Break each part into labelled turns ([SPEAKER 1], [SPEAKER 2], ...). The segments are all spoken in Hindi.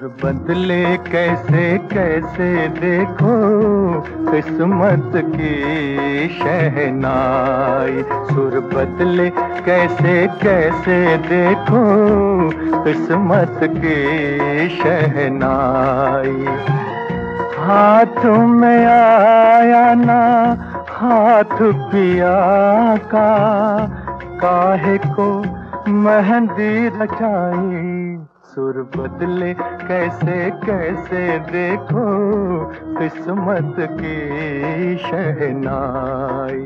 [SPEAKER 1] सुर बदले कैसे कैसे देखो किस्मत की शहनाई। सुर बदले कैसे कैसे देखो किस्मत की शहनाई। हाथ में आया ना हाथ पिया का, काहे को मेहंदी रचाई। सुर बदले कैसे कैसे देखो किस्मत की शहनाई।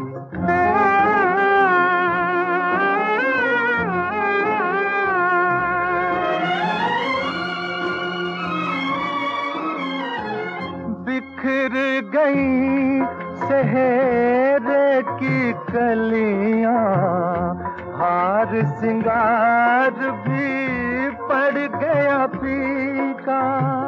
[SPEAKER 1] बिखर गई शहर की कलियां, हार सिंगार भी पड़ गया फीका।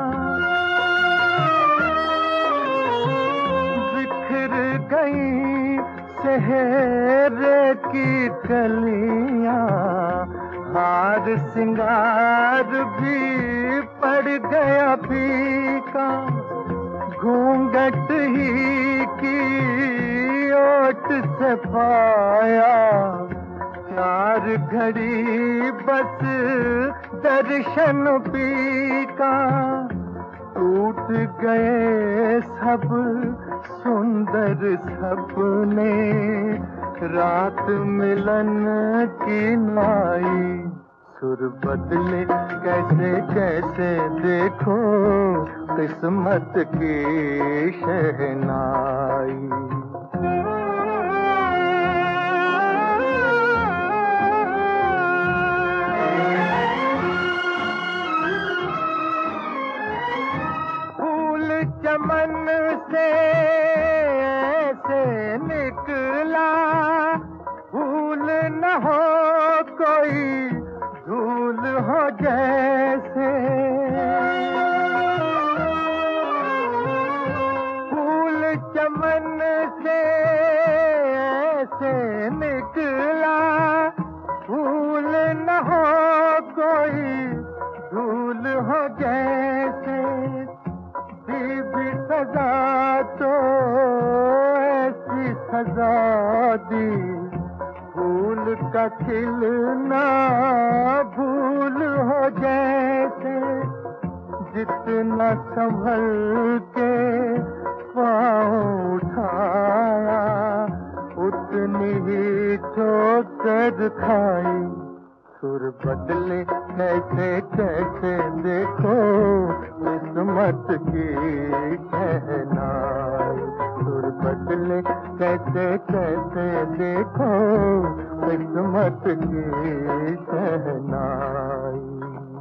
[SPEAKER 1] बिखर गई शहर की कलियां, हार सिंगार भी पड़ गया फीका। घूंघट ही की ओट से पाया, चार घड़ी बस दर्शन पीका। टूट गए सब सुंदर सपने, रात मिलन की नाई। सुर बदले कैसे कैसे देखो किस्मत की शहनाई। फूल चमन से ऐसे निकला, भूल न हो कोई धूल हो जैसे। फूल चमन से ऐसे निकला, भूल न हो कोई धूल हो जैसे। भी सजा तो ऐसी सजा दी, फूल का खिलना भूल हो जैसे। जितना संभल के पाँव उठाया, उतनी ही ठोकर खाई। सुर बदले कैसे कैसे देखो किस्मत की शहनाई। सुर बदले कैसे कैसे देखो किस्मत की शहनाई।